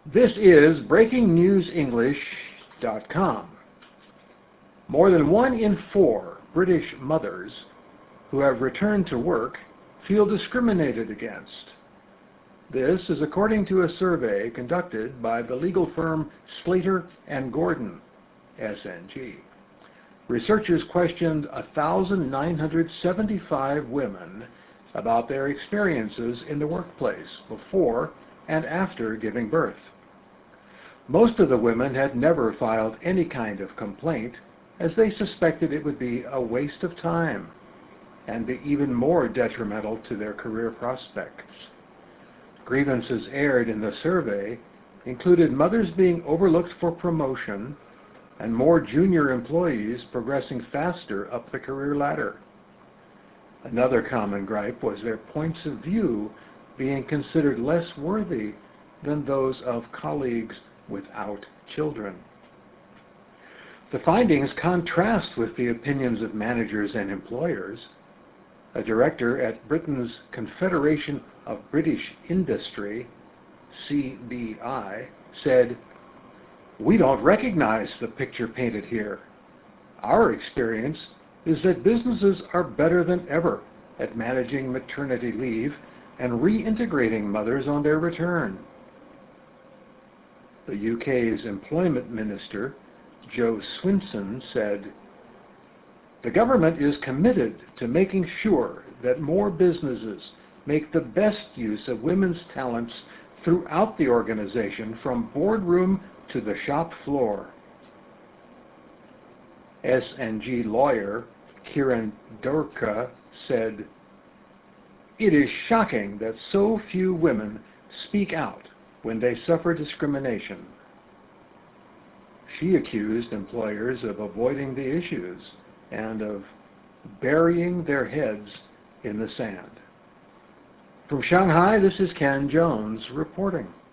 This is BreakingNewsEnglish.com. More than 1 in 4 British mothers who have returned to work feel discriminated against. This is according to a survey conducted by the legal firm Slater and Gordon, SNG. Researchers questioned 1,975 women about their experiences in the workplace before and after giving birth. Most of the women had never filed any kind of complaint, as they suspected it would be a waste of time and be even more detrimental to their career prospects. Grievances aired in the survey included mothers being overlooked for promotion and more junior employees progressing faster up the career ladder. Another common gripe was their points of view being considered less worthy than those of colleagues without children. The findings contrast with the opinions of managers and employers. A director at Britain's Confederation of British Industry, CBI, said, "We don't recognize the picture painted here. Our experience is that businesses are better than ever at managing maternity leave and reintegrating mothers on their return." The UK's Employment Minister, Joe Swinson, said, "The government is committed to making sure that more businesses make the best use of women's talents throughout the organization, from boardroom to the shop floor." SNG lawyer Kiran Durka said, "It is shocking that so few women speak out when they suffer discrimination." She accused employers of avoiding the issues and of burying their heads in the sand. From Shanghai, this is Ken Jones reporting.